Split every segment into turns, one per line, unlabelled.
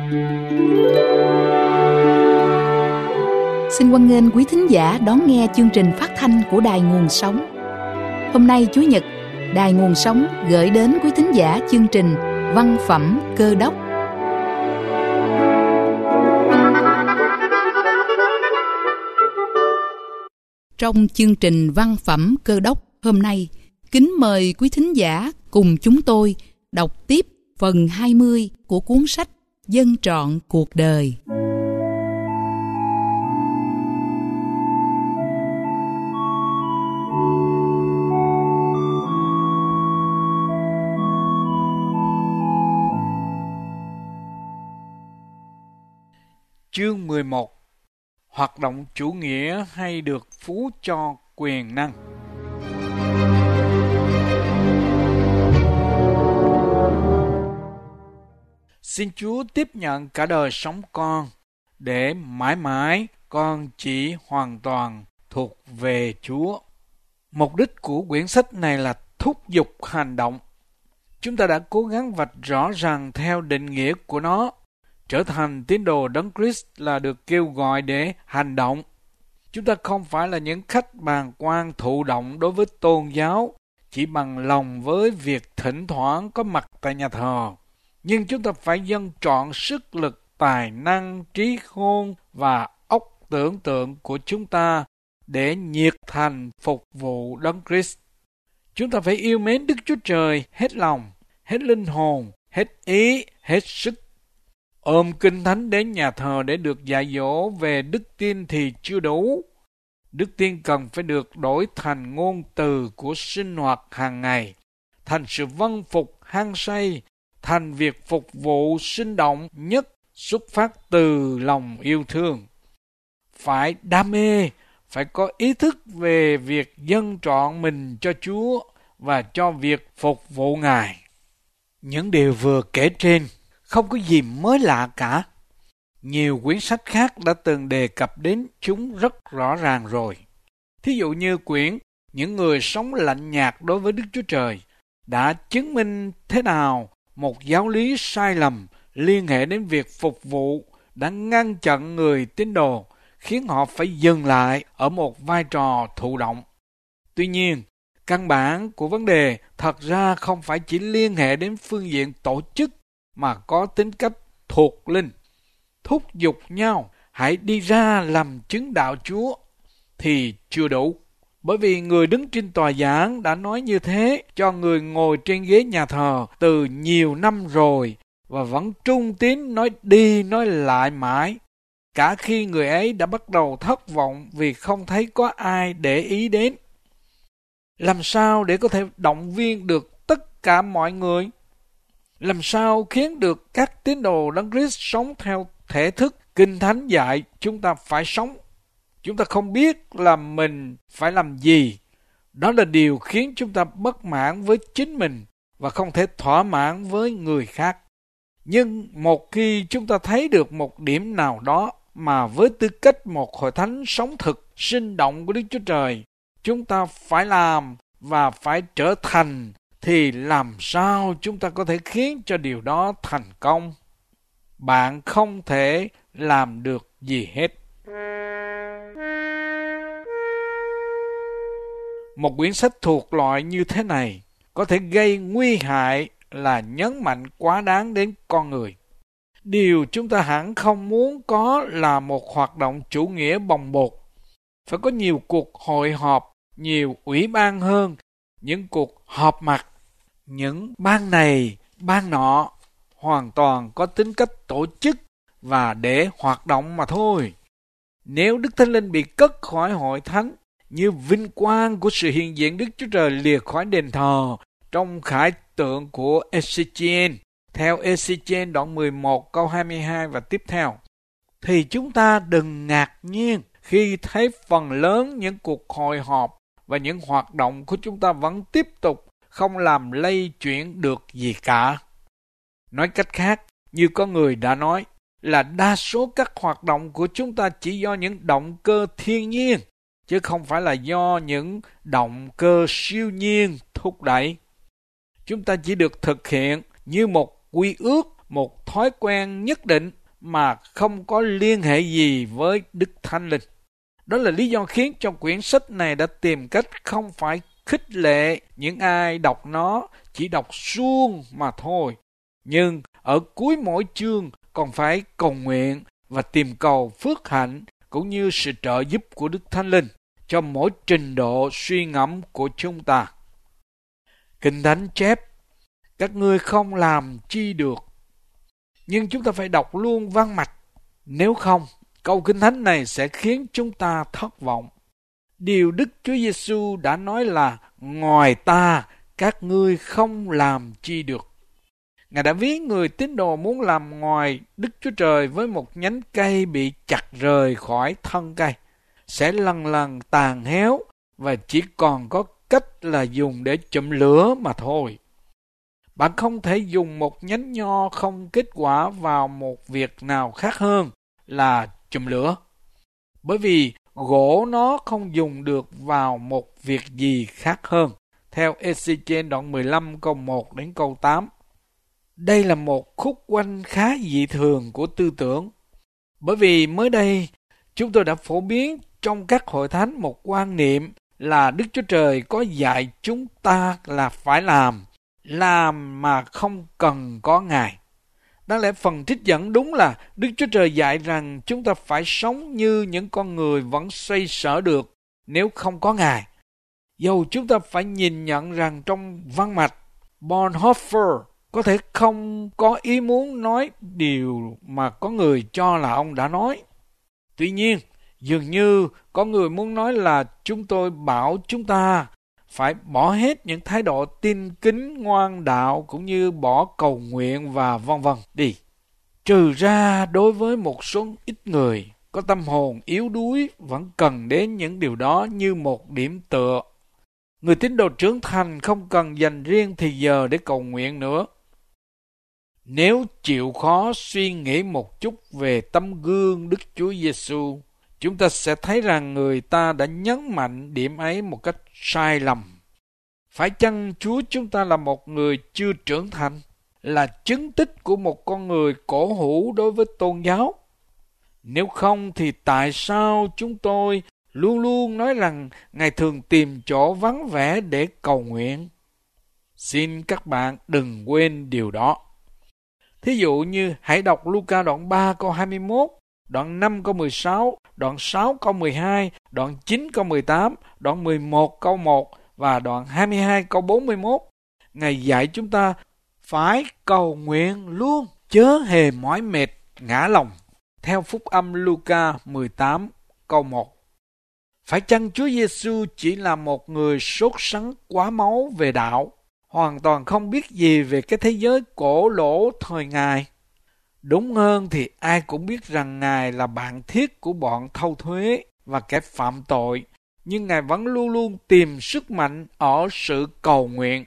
Xin hoan nghênh quý thính giả đón nghe chương trình phát thanh của Đài Nguồn Sống. Hôm nay Chủ nhật, Đài Nguồn Sống gửi đến quý thính giả chương trình Văn phẩm Cơ đốc. Trong chương trình Văn phẩm Cơ đốc hôm nay, kính mời quý thính giả cùng chúng tôi đọc tiếp phần 20 của cuốn sách Dân trọn cuộc đời.
Chương 11. Hoạt động chủ nghĩa hay được phú cho quyền năng. Xin Chúa tiếp nhận cả đời sống con, để mãi mãi con chỉ hoàn toàn thuộc về Chúa. Mục đích của quyển sách này là thúc giục hành động. Chúng ta đã cố gắng vạch rõ ràng theo định nghĩa của nó. Trở thành tín đồ Đấng Christ là được kêu gọi để hành động. Chúng ta không phải là những khách bàng quan thụ động đối với tôn giáo, chỉ bằng lòng với việc thỉnh thoảng có mặt tại nhà thờ. Nhưng chúng ta phải dâng trọn sức lực, tài năng, trí khôn và óc tưởng tượng của chúng ta để nhiệt thành phục vụ Đấng Christ. Chúng ta phải yêu mến Đức Chúa Trời hết lòng, hết linh hồn, hết ý, hết sức. Ôm Kinh Thánh đến nhà thờ để được dạy dỗ về đức tin thì chưa đủ. Đức tin cần phải được đổi thành ngôn từ của sinh hoạt hàng ngày, thành sự vâng phục hăng say, thành việc phục vụ sinh động nhất xuất phát từ lòng yêu thương. Phải đam mê, phải có ý thức về việc dâng trọn mình cho Chúa và cho việc phục vụ Ngài. Những điều vừa kể trên không có gì mới lạ cả. Nhiều quyển sách khác đã từng đề cập đến chúng rất rõ ràng rồi. Thí dụ như quyển Những người sống lạnh nhạt đối với Đức Chúa Trời đã chứng minh thế nào một giáo lý sai lầm liên hệ đến việc phục vụ đã ngăn chặn người tín đồ, khiến họ phải dừng lại ở một vai trò thụ động. Tuy nhiên, căn bản của vấn đề thật ra không phải chỉ liên hệ đến phương diện tổ chức mà có tính cách thuộc linh. Thúc giục nhau hãy đi ra làm chứng đạo Chúa thì chưa đủ. Bởi vì người đứng trên tòa giảng đã nói như thế cho người ngồi trên ghế nhà thờ từ nhiều năm rồi và vẫn trung tín nói đi nói lại mãi. Cả khi người ấy đã bắt đầu thất vọng vì không thấy có ai để ý đến. Làm sao để có thể động viên được tất cả mọi người? Làm sao khiến được các tín đồ Đấng Christ sống theo thể thức Kinh Thánh dạy chúng ta phải sống? Chúng ta không biết là mình phải làm gì. Đó là điều khiến chúng ta bất mãn với chính mình và không thể thỏa mãn với người khác. Nhưng một khi chúng ta thấy được một điểm nào đó mà với tư cách một hội thánh sống thực, sinh động của Đức Chúa Trời, chúng ta phải làm và phải trở thành, thì làm sao chúng ta có thể khiến cho điều đó thành công? Bạn không thể làm được gì hết. Một quyển sách thuộc loại như thế này có thể gây nguy hại là nhấn mạnh quá đáng đến con người. Điều chúng ta hẳn không muốn có là một hoạt động chủ nghĩa bồng bột. Phải có nhiều cuộc hội họp, nhiều ủy ban hơn, những cuộc họp mặt, những ban này, ban nọ, hoàn toàn có tính cách tổ chức và để hoạt động mà thôi. Nếu Đức Thánh Linh bị cất khỏi hội thánh, như vinh quang của sự hiện diện Đức Chúa Trời lìa khỏi đền thờ trong khải tượng của Ezechiel, theo Ezechiel đoạn 11 câu 22 và tiếp theo, thì chúng ta đừng ngạc nhiên khi thấy phần lớn những cuộc hội họp và những hoạt động của chúng ta vẫn tiếp tục không làm lay chuyển được gì cả. Nói cách khác, như có người đã nói, là đa số các hoạt động của chúng ta chỉ do những động cơ thiên nhiên, chứ không phải là do những động cơ siêu nhiên thúc đẩy. Chúng ta chỉ được thực hiện như một quy ước, một thói quen nhất định mà không có liên hệ gì với Đức Thánh Linh. Đó là lý do khiến cho quyển sách này đã tìm cách không phải khích lệ những ai đọc nó chỉ đọc suông mà thôi. Nhưng ở cuối mỗi chương còn phải cầu nguyện và tìm cầu phước hạnh cũng như sự trợ giúp của Đức Thánh Linh cho mỗi trình độ suy ngẫm của chúng ta. Kinh Thánh chép, các ngươi không làm chi được. Nhưng chúng ta phải đọc luôn văn mạch. Nếu không, câu Kinh Thánh này sẽ khiến chúng ta thất vọng. Điều Đức Chúa Giêsu đã nói là ngoài ta, các ngươi không làm chi được. Ngài đã ví người tín đồ muốn làm ngoài Đức Chúa Trời với một nhánh cây bị chặt rời khỏi thân cây, sẽ lần lần tàn héo và chỉ còn có cách là dùng để chụm lửa mà thôi. Bạn không thể dùng một nhánh nho không kết quả vào một việc nào khác hơn là chùm lửa. Bởi vì gỗ nó không dùng được vào một việc gì khác hơn. Theo Ê-xi-chiên đoạn 15 câu 1 đến câu 8. Đây là một khúc quanh khá dị thường của tư tưởng. Bởi vì mới đây chúng tôi đã phổ biến trong các hội thánh một quan niệm là Đức Chúa Trời có dạy chúng ta là phải làm mà không cần có Ngài. Đáng lẽ phần trích dẫn đúng là Đức Chúa Trời dạy rằng chúng ta phải sống như những con người vẫn xoay sở được nếu không có Ngài. Dầu chúng ta phải nhìn nhận rằng trong văn mạch, Bonhoeffer có thể không có ý muốn nói điều mà có người cho là ông đã nói. Tuy nhiên, dường như có người muốn nói là chúng tôi bảo chúng ta phải bỏ hết những thái độ tin kính ngoan đạo cũng như bỏ cầu nguyện và vân vân đi. Trừ ra đối với một số ít người có tâm hồn yếu đuối vẫn cần đến những điều đó như một điểm tựa. Người tín đồ trưởng thành không cần dành riêng thì giờ để cầu nguyện nữa. Nếu chịu khó suy nghĩ một chút về tấm gương Đức Chúa Giêsu, chúng ta sẽ thấy rằng người ta đã nhấn mạnh điểm ấy một cách sai lầm. Phải chăng Chúa chúng ta là một người chưa trưởng thành, là chứng tích của một con người cổ hủ đối với tôn giáo? Nếu không thì tại sao chúng tôi luôn luôn nói rằng Ngài thường tìm chỗ vắng vẻ để cầu nguyện? Xin các bạn đừng quên điều đó. Thí dụ như hãy đọc Luca đoạn 3 câu 21, đoạn 5 câu 16, đoạn 6 câu 12, đoạn 9 câu 18, đoạn 11 câu 1 và đoạn 22 câu 41. Ngài dạy chúng ta phải cầu nguyện luôn, chớ hề mỏi mệt, ngã lòng. Theo phúc âm Luca 18 câu 1. Phải chăng Chúa Giêsu chỉ là một người sốt sắng quá máu về đạo, hoàn toàn không biết gì về cái thế giới cổ lỗ thời Ngài? Đúng hơn thì ai cũng biết rằng Ngài là bạn thiết của bọn thâu thuế và kẻ phạm tội, nhưng Ngài vẫn luôn luôn tìm sức mạnh ở sự cầu nguyện.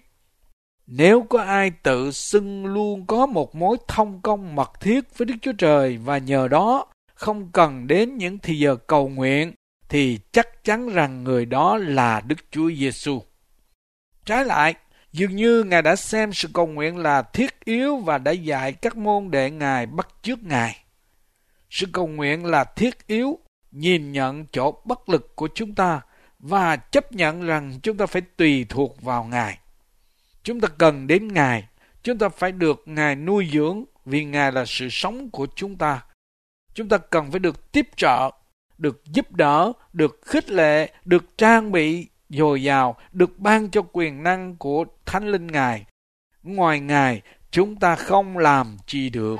Nếu có ai tự xưng luôn có một mối thông công mật thiết với Đức Chúa Trời và nhờ đó không cần đến những thì giờ cầu nguyện, thì chắc chắn rằng người đó là Đức Chúa Giêsu. Trái lại, dường như Ngài đã xem sự cầu nguyện là thiết yếu và đã dạy các môn đệ Ngài bắt chước Ngài. Sự cầu nguyện là thiết yếu, nhìn nhận chỗ bất lực của chúng ta và chấp nhận rằng chúng ta phải tùy thuộc vào Ngài. Chúng ta cần đến Ngài, chúng ta phải được Ngài nuôi dưỡng vì Ngài là sự sống của chúng ta. Chúng ta cần phải được tiếp trợ, được giúp đỡ, được khích lệ, được trang bị dồi dào, được ban cho quyền năng của Thánh Linh Ngài. Ngoài Ngài, chúng ta không làm chi được.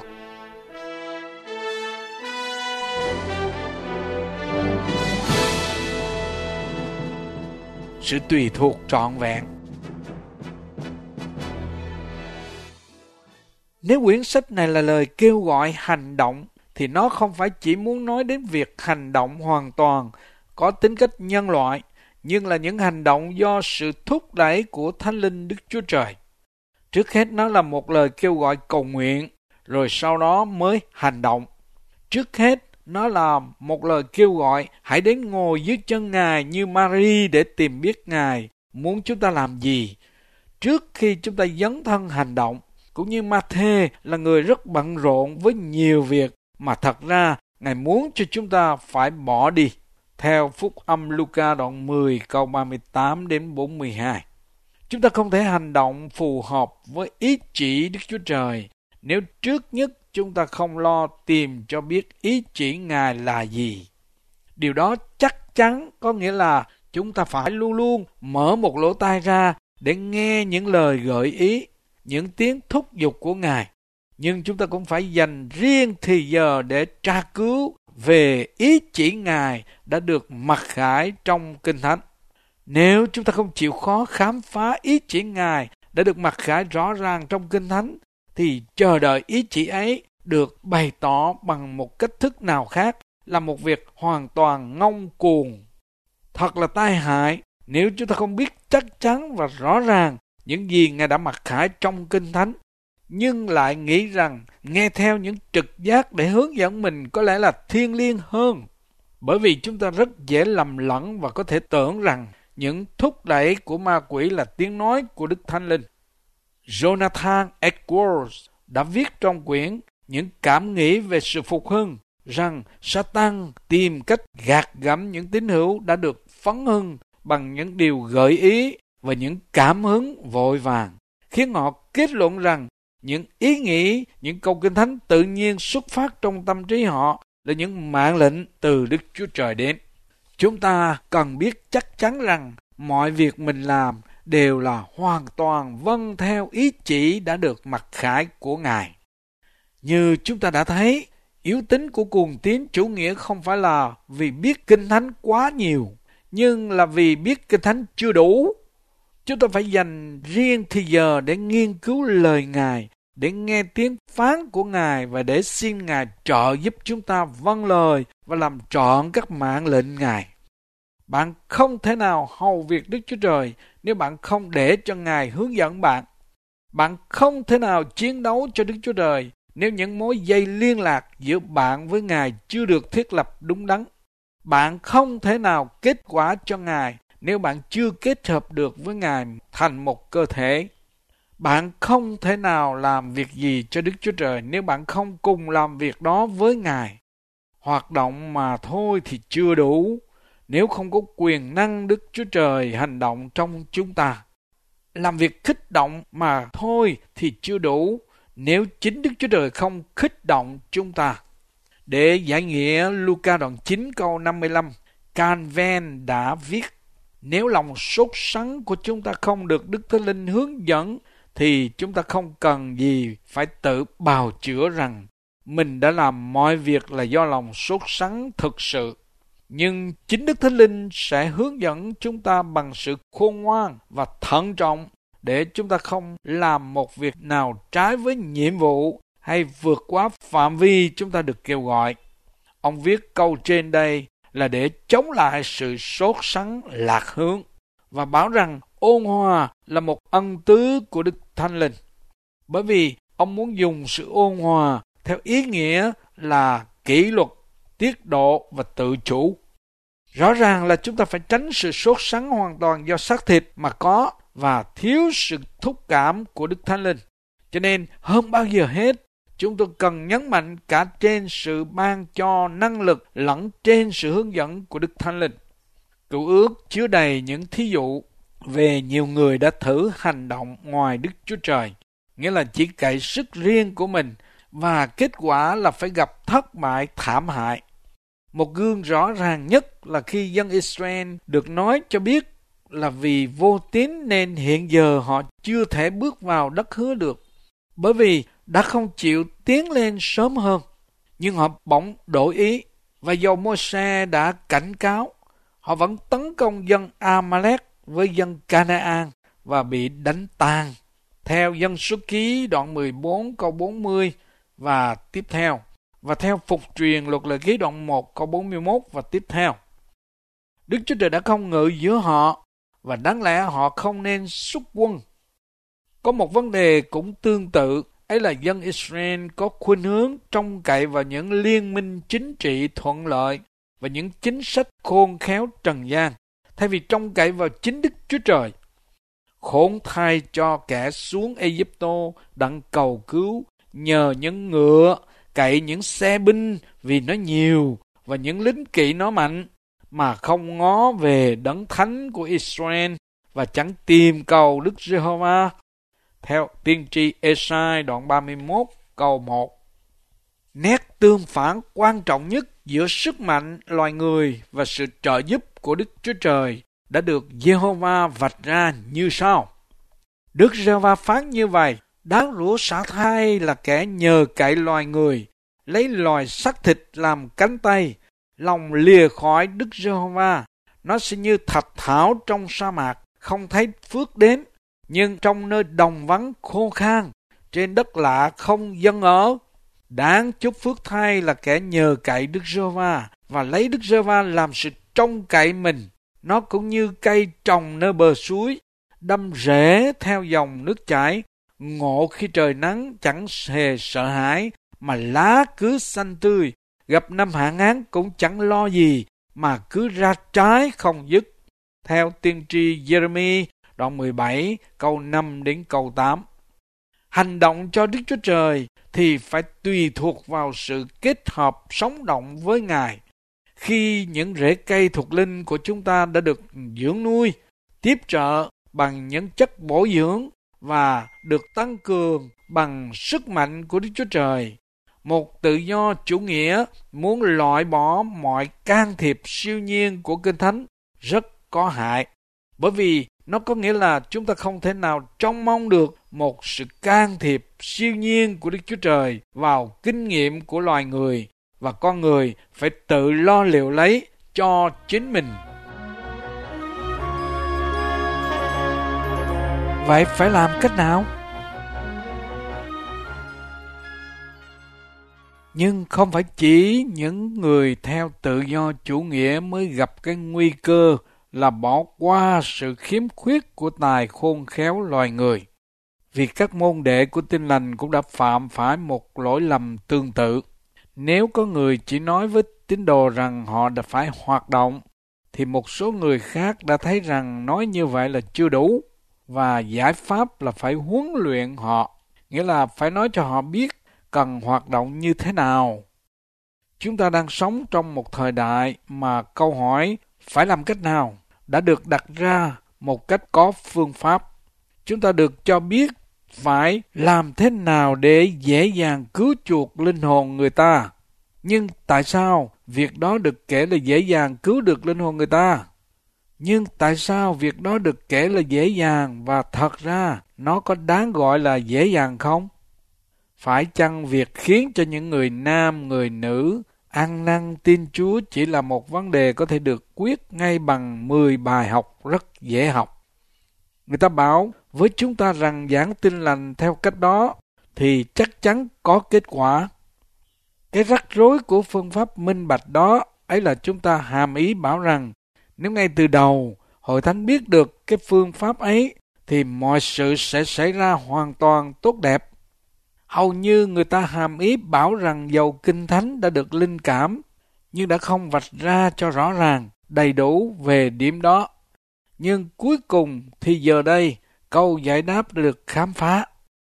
Sự tùy thuộc trọn vẹn. Nếu quyển sách này là lời kêu gọi hành động, thì nó không phải chỉ muốn nói đến việc hành động hoàn toàn có tính cách nhân loại, nhưng là những hành động do sự thúc đẩy của Thánh Linh Đức Chúa Trời. Trước hết nó là một lời kêu gọi cầu nguyện, rồi sau đó mới hành động. Trước hết nó là một lời kêu gọi hãy đến ngồi dưới chân Ngài như Mary để tìm biết Ngài muốn chúng ta làm gì. Trước khi chúng ta dấn thân hành động, cũng như Ma-thê là người rất bận rộn với nhiều việc mà thật ra Ngài muốn cho chúng ta phải bỏ đi. Theo Phúc âm Luca đoạn 10 câu 38 đến 42. Chúng ta không thể hành động phù hợp với ý chỉ Đức Chúa Trời nếu trước nhất chúng ta không lo tìm cho biết ý chỉ Ngài là gì. Điều đó chắc chắn có nghĩa là chúng ta phải luôn luôn mở một lỗ tai ra để nghe những lời gợi ý, những tiếng thúc giục của Ngài. Nhưng chúng ta cũng phải dành riêng thì giờ để tra cứu về ý chỉ Ngài đã được mặc khải trong Kinh Thánh. Nếu chúng ta không chịu khó khám phá ý chỉ Ngài đã được mặc khải rõ ràng trong Kinh Thánh, thì chờ đợi ý chỉ ấy được bày tỏ bằng một cách thức nào khác là một việc hoàn toàn ngông cuồng. Thật là tai hại nếu chúng ta không biết chắc chắn và rõ ràng những gì Ngài đã mặc khải trong Kinh Thánh, nhưng lại nghĩ rằng nghe theo những trực giác để hướng dẫn mình có lẽ là thiêng liêng hơn. Bởi vì chúng ta rất dễ lầm lẫn và có thể tưởng rằng những thúc đẩy của ma quỷ là tiếng nói của Đức Thánh Linh. Jonathan Edwards đã viết trong quyển Những cảm nghĩ về sự phục hưng rằng Satan tìm cách gạt gẫm những tín hữu đã được phấn hưng bằng những điều gợi ý và những cảm hứng vội vàng, khiến họ kết luận rằng những ý nghĩ, những câu Kinh Thánh tự nhiên xuất phát trong tâm trí họ là những mạng lệnh từ Đức Chúa Trời đến. Chúng ta cần biết chắc chắn rằng mọi việc mình làm đều là hoàn toàn vâng theo ý chỉ đã được mặc khải của Ngài. Như chúng ta đã thấy, yếu tính của cuồng tín chủ nghĩa không phải là vì biết Kinh Thánh quá nhiều, nhưng là vì biết Kinh Thánh chưa đủ. Chúng ta phải dành riêng thì giờ để nghiên cứu lời Ngài, để nghe tiếng phán của Ngài và để xin Ngài trợ giúp chúng ta vâng lời và làm trọn các mạng lệnh Ngài. Bạn không thể nào hầu việc Đức Chúa Trời nếu bạn không để cho Ngài hướng dẫn bạn. Bạn không thể nào chiến đấu cho Đức Chúa Trời nếu những mối dây liên lạc giữa bạn với Ngài chưa được thiết lập đúng đắn. Bạn không thể nào kết quả cho Ngài nếu bạn chưa kết hợp được với Ngài thành một cơ thể. Bạn không thể nào làm việc gì cho Đức Chúa Trời nếu bạn không cùng làm việc đó với Ngài. Hoạt động mà thôi thì chưa đủ nếu không có quyền năng Đức Chúa Trời hành động trong chúng ta. Làm việc khích động mà thôi thì chưa đủ nếu chính Đức Chúa Trời không khích động chúng ta. Để giải nghĩa Luca đoạn 9 câu 55, Calvin đã viết: nếu lòng sốt sắng của chúng ta không được Đức Thánh Linh hướng dẫn, thì chúng ta không cần gì phải tự bào chữa rằng mình đã làm mọi việc là do lòng sốt sắng thực sự. Nhưng chính Đức Thánh Linh sẽ hướng dẫn chúng ta bằng sự khôn ngoan và thận trọng để chúng ta không làm một việc nào trái với nhiệm vụ hay vượt quá phạm vi chúng ta được kêu gọi. Ông viết câu trên đây là để chống lại sự sốt sắng lạc hướng và bảo rằng ôn hòa là một ân tứ của Đức Thánh Linh. Bởi vì ông muốn dùng sự ôn hòa theo ý nghĩa là kỷ luật, tiết độ và tự chủ. Rõ ràng là chúng ta phải tránh sự sốt sắng hoàn toàn do xác thịt mà có và thiếu sự thúc cảm của Đức Thánh Linh. Cho nên hơn bao giờ hết, chúng tôi cần nhấn mạnh cả trên sự ban cho năng lực lẫn trên sự hướng dẫn của Đức Thánh Linh. Cựu ước chứa đầy những thí dụ về nhiều người đã thử hành động ngoài Đức Chúa Trời, nghĩa là chỉ cậy sức riêng của mình, và kết quả là phải gặp thất bại thảm hại. Một gương rõ ràng nhất là khi dân Israel được nói cho biết là vì vô tín nên hiện giờ họ chưa thể bước vào đất hứa được, bởi vì đã không chịu tiến lên sớm hơn. Nhưng họ bỗng đổi ý, và dầu Môi-se đã cảnh cáo, họ vẫn tấn công dân A-ma-lek với dân Canaan và bị đánh tan. Theo Dân Số Ký đoạn 14 câu 40 và tiếp theo, và theo Phục truyền Luật Lệ Ký đoạn 1 câu 41 và tiếp theo. Đức Chúa Trời đã không ngự giữa họ, và đáng lẽ họ không nên xuất quân. Có một vấn đề cũng tương tự, ấy là dân Israel có khuynh hướng trông cậy vào những liên minh chính trị thuận lợi và những chính sách khôn khéo trần gian, thay vì trông cậy vào chính Đức Chúa Trời. khốn thay cho kẻ xuống Ai-cập đặng cầu cứu nhờ những ngựa, cậy những xe binh vì nó nhiều và những lính kỵ nó mạnh, mà không ngó về đấng thánh của Israel và chẳng tìm cầu Đức Giê-hô-va. Theo tiên tri Ê-sai đoạn 31 câu 1. Nét tương phản quan trọng nhất giữa sức mạnh loài người và sự trợ giúp của Đức Chúa Trời đã được Giê-hô-va vạch ra như sau. Đức Giê-hô-va phán như vậy: đáng rủa xả thai là kẻ nhờ cậy loài người, lấy loài xác thịt làm cánh tay, lòng lìa khỏi Đức Giê-hô-va. Nó sẽ như thạch thảo trong sa mạc, không thấy phước đến, nhưng trong nơi đồng vắng khô khan, trên đất lạ không dân ở. Đáng chúc phước thay là kẻ nhờ cậy Đức Giê-hô-va và lấy Đức Giê-hô-va làm sự trông cậy mình. Nó cũng như cây trồng nơi bờ suối, đâm rễ theo dòng nước chảy, ngộ khi trời nắng chẳng hề sợ hãi, mà lá cứ xanh tươi, gặp năm hạn hán cũng chẳng lo gì, mà cứ ra trái không dứt. Theo tiên tri Giê-rê-mi đoạn 17 câu 5 đến câu 8. Hành động cho Đức Chúa Trời thì phải tùy thuộc vào sự kết hợp sống động với Ngài. Khi những rễ cây thuộc linh của chúng ta đã được dưỡng nuôi, tiếp trợ bằng những chất bổ dưỡng và được tăng cường bằng sức mạnh của Đức Chúa Trời, một tự do chủ nghĩa muốn loại bỏ mọi can thiệp siêu nhiên của Kinh Thánh rất có hại, bởi vì nó có nghĩa là chúng ta không thể nào trông mong được một sự can thiệp siêu nhiên của Đức Chúa Trời vào kinh nghiệm của loài người, và con người phải tự lo liệu lấy cho chính mình. Vậy phải làm cách nào? Nhưng không phải chỉ những người theo tự do chủ nghĩa mới gặp cái nguy cơ là bỏ qua sự khiếm khuyết của tài khôn khéo loài người. Vì các môn đệ của Tin Lành cũng đã phạm phải một lỗi lầm tương tự. Nếu có người chỉ nói với tín đồ rằng họ đã phải hoạt động, thì một số người khác đã thấy rằng nói như vậy là chưa đủ, và giải pháp là phải huấn luyện họ, nghĩa là phải nói cho họ biết cần hoạt động như thế nào. Chúng ta đang sống trong một thời đại mà câu hỏi phải làm cách nào đã được đặt ra một cách có phương pháp. Chúng ta được cho biết phải làm thế nào để dễ dàng cứu chuộc linh hồn người ta. Nhưng tại sao việc đó được kể là dễ dàng cứu được linh hồn người ta? Nhưng tại sao việc đó được kể là dễ dàng và thật ra nó có đáng gọi là dễ dàng không? Phải chăng việc khiến cho những người nam, người nữ ăn năn tin Chúa chỉ là một vấn đề có thể được quyết ngay bằng 10 bài học rất dễ học? Người ta bảo với chúng ta rằng giảng Tin Lành theo cách đó thì chắc chắn có kết quả. Cái rắc rối của phương pháp minh bạch đó ấy là chúng ta hàm ý bảo rằng nếu ngay từ đầu Hội Thánh biết được cái phương pháp ấy thì mọi sự sẽ xảy ra hoàn toàn tốt đẹp. Hầu như người ta hàm ý bảo rằng dầu Kinh Thánh đã được linh cảm nhưng đã không vạch ra cho rõ ràng, đầy đủ về điểm đó. Nhưng cuối cùng thì giờ đây câu giải đáp đã được khám phá.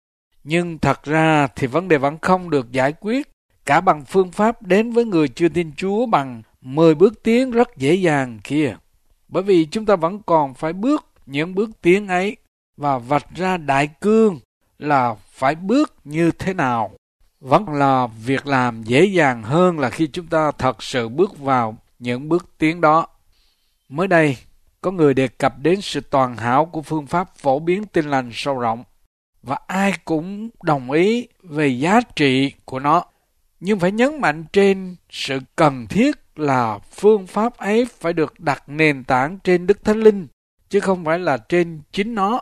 Nhưng thật ra thì vấn đề vẫn không được giải quyết cả bằng phương pháp đến với người chưa tin Chúa bằng 10 bước tiến rất dễ dàng kia. Bởi vì chúng ta vẫn còn phải bước những bước tiến ấy và vạch ra đại cương là phải bước như thế nào. Vẫn là việc làm dễ dàng hơn là khi chúng ta thật sự bước vào những bước tiến đó. Mới đây, có người đề cập đến sự toàn hảo của phương pháp phổ biến Tin Lành sâu rộng, và ai cũng đồng ý về giá trị của nó. Nhưng phải nhấn mạnh trên sự cần thiết là phương pháp ấy phải được đặt nền tảng trên Đức Thánh Linh, chứ không phải là trên chính nó.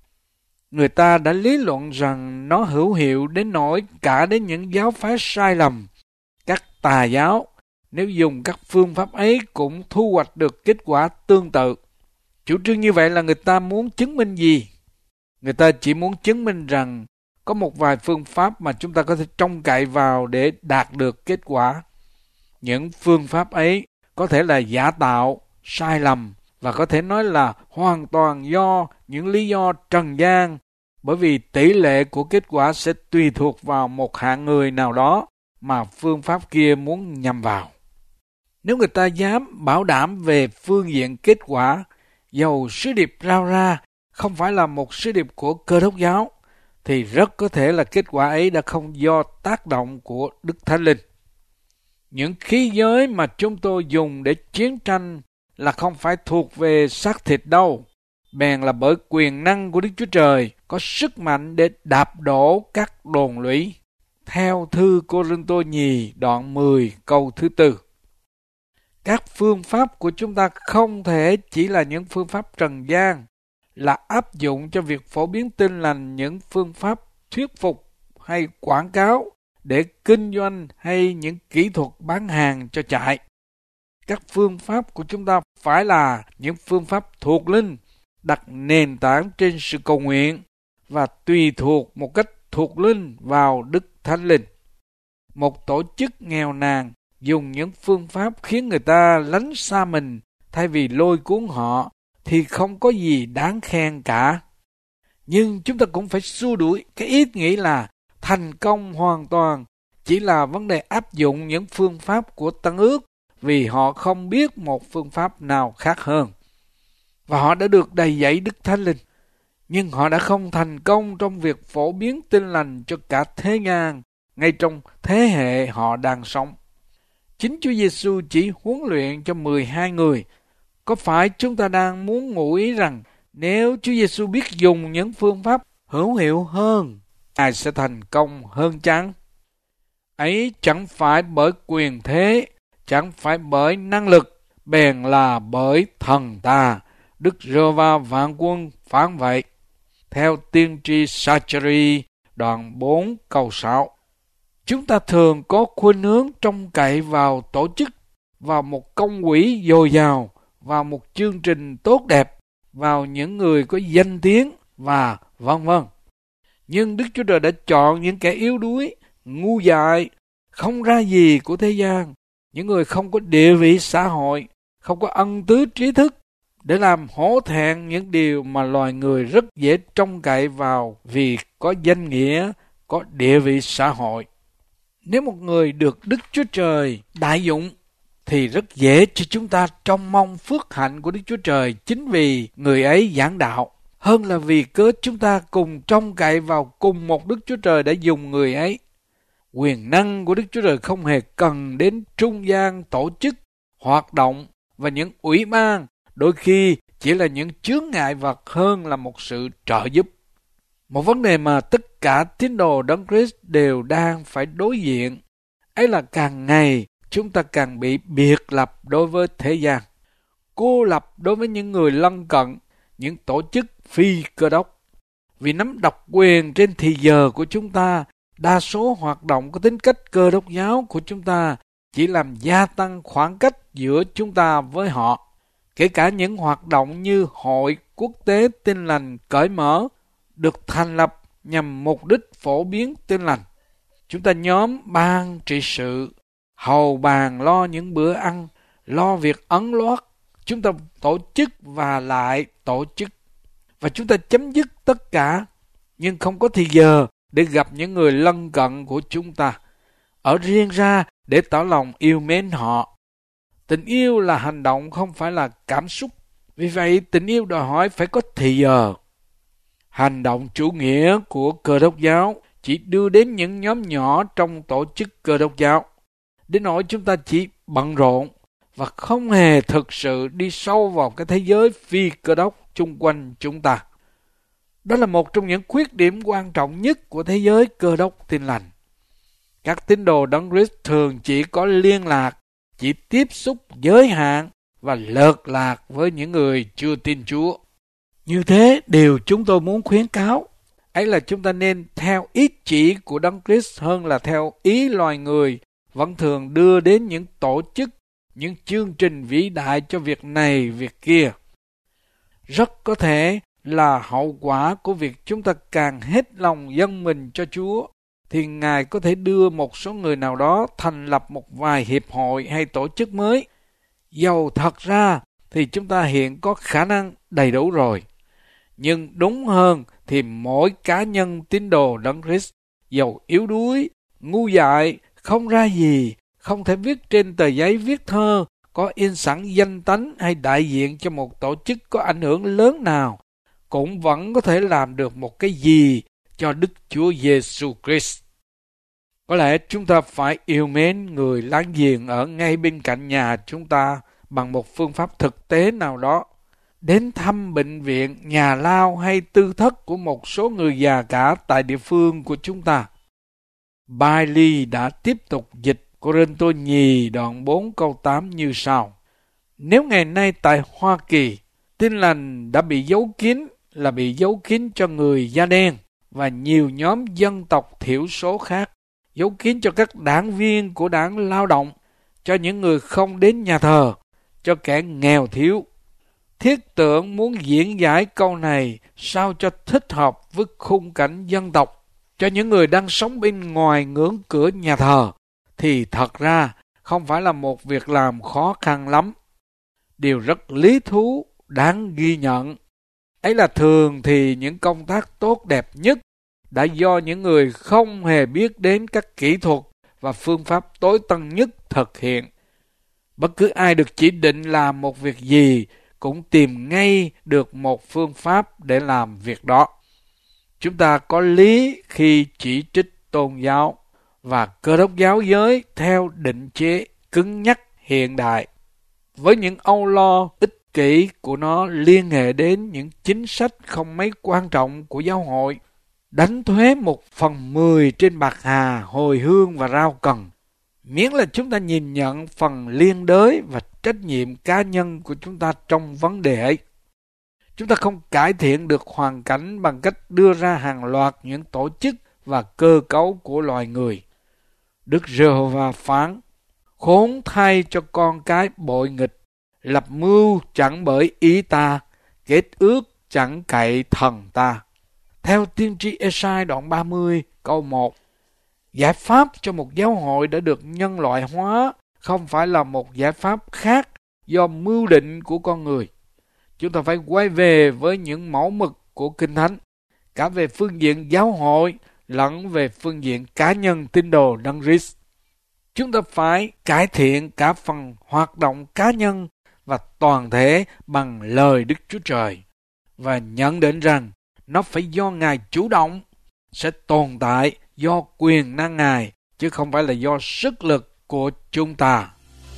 Người ta đã lý luận rằng nó hữu hiệu đến nỗi cả đến những giáo phái sai lầm, các tà giáo, nếu dùng các phương pháp ấy cũng thu hoạch được kết quả tương tự. Chủ trương như vậy là người ta muốn chứng minh gì? Người ta chỉ muốn chứng minh rằng có một vài phương pháp mà chúng ta có thể trông cậy vào để đạt được kết quả. Những phương pháp ấy có thể là giả tạo, sai lầm và có thể nói là hoàn toàn do những lý do trần gian, bởi vì tỷ lệ của kết quả sẽ tùy thuộc vào một hạng người nào đó mà phương pháp kia muốn nhằm vào. Nếu người ta dám bảo đảm về phương diện kết quả, dầu sứ điệp rao ra không phải là một sứ điệp của Cơ Đốc giáo, thì rất có thể là kết quả ấy đã không do tác động của Đức Thánh Linh. Những khí giới mà chúng tôi dùng để chiến tranh là không phải thuộc về xác thịt đâu, bèn là bởi quyền năng của Đức Chúa Trời có sức mạnh để đạp đổ các đồn lũy. Theo thư Cô-rinh-tô nhì đoạn 10 câu thứ 4. Các phương pháp của chúng ta không thể chỉ là những phương pháp trần gian, là áp dụng cho việc phổ biến tin lành những phương pháp thuyết phục hay quảng cáo để kinh doanh hay những kỹ thuật bán hàng cho chạy. Các phương pháp của chúng ta phải là những phương pháp thuộc linh, đặt nền tảng trên sự cầu nguyện và tùy thuộc một cách thuộc linh vào Đức Thánh Linh. Một tổ chức nghèo nàn dùng những phương pháp khiến người ta lánh xa mình thay vì lôi cuốn họ thì không có gì đáng khen cả. Nhưng chúng ta cũng phải xua đuổi cái ý nghĩ là thành công hoàn toàn chỉ là vấn đề áp dụng những phương pháp của Tân Ước, vì họ không biết một phương pháp nào khác hơn. Và họ đã được đầy dẫy Đức Thánh Linh, nhưng họ đã không thành công trong việc phổ biến tin lành cho cả thế gian, ngay trong thế hệ họ đang sống. Chính Chúa Giêsu chỉ huấn luyện cho 12 người. Có phải chúng ta đang muốn ngụ ý rằng nếu Chúa Giêsu biết dùng những phương pháp hữu hiệu hơn, Ngài sẽ thành công hơn chăng? Ấy chẳng phải bởi quyền thế, chẳng phải bởi năng lực, bèn là bởi thần ta. Đức Giê-hô-va vạn quân phán vậy. Theo tiên tri Sa-cha-ri đoạn 4 câu 6. Chúng ta thường có khuynh hướng trông cậy vào tổ chức, vào một công quỹ dồi dào, vào một chương trình tốt đẹp, vào những người có danh tiếng và vân vân. Nhưng Đức Chúa Trời đã chọn những kẻ yếu đuối, ngu dại, không ra gì của thế gian, những người không có địa vị xã hội, không có ân tứ trí thức, để làm hổ thẹn những điều mà loài người rất dễ trông cậy vào vì có danh nghĩa, có địa vị xã hội. Nếu một người được Đức Chúa Trời đại dụng, thì rất dễ cho chúng ta trông mong phước hạnh của Đức Chúa Trời chính vì người ấy giảng đạo, hơn là vì cớ chúng ta cùng trông cậy vào cùng một Đức Chúa Trời đã dùng người ấy. Quyền năng của Đức Chúa Trời không hề cần đến trung gian tổ chức, hoạt động và những ủy ban, đôi khi chỉ là những chướng ngại vật hơn là một sự trợ giúp. Một vấn đề mà tất cả tín đồ Đấng Christ đều đang phải đối diện, ấy là càng ngày chúng ta càng bị biệt lập đối với thế gian, cô lập đối với những người lân cận, những tổ chức phi Cơ Đốc. Vì nắm độc quyền trên thì giờ của chúng ta, đa số hoạt động có tính cách Cơ Đốc giáo của chúng ta chỉ làm gia tăng khoảng cách giữa chúng ta với họ. Kể cả những hoạt động như Hội Quốc tế Tin lành cởi mở được thành lập nhằm mục đích phổ biến tin lành. Chúng ta nhóm ban trị sự, hầu bàn lo những bữa ăn, lo việc ấn loát. Chúng ta tổ chức và lại tổ chức. Và chúng ta chấm dứt tất cả, nhưng không có thì giờ để gặp những người lân cận của chúng ta, ở riêng ra để tỏ lòng yêu mến họ. Tình yêu là hành động, không phải là cảm xúc. Vì vậy, tình yêu đòi hỏi phải có thì giờ. Hành động chủ nghĩa của Cơ Đốc giáo chỉ đưa đến những nhóm nhỏ trong tổ chức Cơ Đốc giáo, đến nỗi chúng ta chỉ bận rộn và không hề thực sự đi sâu vào cái thế giới phi Cơ Đốc chung quanh chúng ta. Đó là một trong những khuyết điểm quan trọng nhất của thế giới Cơ Đốc Tin lành. Các tín đồ Đấng Christ thường chỉ có liên lạc, chỉ tiếp xúc giới hạn và lợt lạc với những người chưa tin Chúa. Như thế, điều chúng tôi muốn khuyến cáo, ấy là chúng ta nên theo ý chỉ của Đấng Christ hơn là theo ý loài người vẫn thường đưa đến những tổ chức, những chương trình vĩ đại cho việc này, việc kia. Rất có thể là hậu quả của việc chúng ta càng hết lòng dâng mình cho Chúa, thì Ngài có thể đưa một số người nào đó thành lập một vài hiệp hội hay tổ chức mới. Dầu thật ra thì chúng ta hiện có khả năng đầy đủ rồi. Nhưng đúng hơn thì mỗi cá nhân tín đồ Đấng Christ, dầu yếu đuối, ngu dại, không ra gì, không thể viết trên tờ giấy viết thơ, có in sẵn danh tánh hay đại diện cho một tổ chức có ảnh hưởng lớn nào, cũng vẫn có thể làm được một cái gì cho Đức Chúa Giêsu Christ. Có lẽ chúng ta phải yêu mến người láng giềng ở ngay bên cạnh nhà chúng ta bằng một phương pháp thực tế nào đó. Đến thăm bệnh viện, nhà lao hay tư thất của một số người già cả tại địa phương của chúng ta. Bailey đã tiếp tục dịch Cô-rinh-tô nhì đoạn 4 câu 8 như sau. Nếu ngày nay tại Hoa Kỳ, tin lành đã bị giấu kín là bị giấu kín cho người da đen và nhiều nhóm dân tộc thiểu số khác, giấu kín cho các đảng viên của đảng Lao động, cho những người không đến nhà thờ, cho kẻ nghèo thiếu. Thiết tưởng muốn diễn giải câu này sao cho thích hợp với khung cảnh dân tộc, cho những người đang sống bên ngoài ngưỡng cửa nhà thờ, thì thật ra không phải là một việc làm khó khăn lắm. Điều rất lý thú, đáng ghi nhận. Ấy là thường thì những công tác tốt đẹp nhất đã do những người không hề biết đến các kỹ thuật và phương pháp tối tân nhất thực hiện. Bất cứ ai được chỉ định làm một việc gì cũng tìm ngay được một phương pháp để làm việc đó. Chúng ta có lý khi chỉ trích tôn giáo và Cơ đốc giáo giới theo định chế cứng nhắc hiện đại, với những âu lo ích kỷ của nó liên hệ đến những chính sách không mấy quan trọng của giáo hội, đánh thuế 1/10 trên bạc hà, hồi hương và rau cần, miễn là chúng ta nhìn nhận phần liên đới và trách nhiệm cá nhân của chúng ta trong vấn đề ấy. Chúng ta không cải thiện được hoàn cảnh bằng cách đưa ra hàng loạt những tổ chức và cơ cấu của loài người. Đức Giê-hô-va phán, khốn thay cho con cái bội nghịch, lập mưu chẳng bởi ý ta, kết ước chẳng cậy thần ta. Theo tiên tri Ê-sai đoạn 30 câu 1, giải pháp cho một giáo hội đã được nhân loại hóa không phải là một giải pháp khác do mưu định của con người. Chúng ta phải quay về với những mẫu mực của Kinh Thánh, cả về phương diện giáo hội lẫn về phương diện cá nhân tín đồ Đấng Christ. Chúng ta phải cải thiện cả phần hoạt động cá nhân và toàn thể bằng lời Đức Chúa Trời, và nhận định rằng nó phải do Ngài chủ động, sẽ tồn tại do quyền năng Ngài, chứ không phải là do sức lực của chúng ta.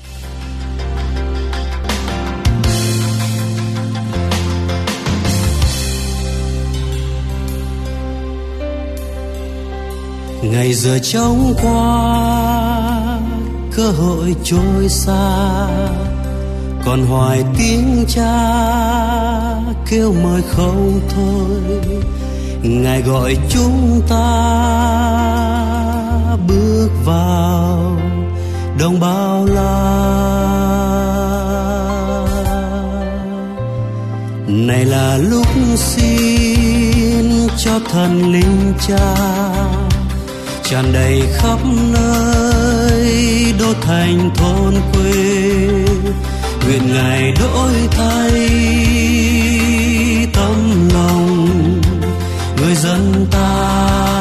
Ngày giờ trống qua, cơ hội trôi xa, còn hoài tiếng Cha kêu mời không thôi. Ngài gọi chúng ta bước vào đồng bao la. Này là lúc xin cho thần linh Cha tràn đầy khắp nơi đô thành thôn quê, nguyện Ngài đổi thay tâm lòng người dân ta.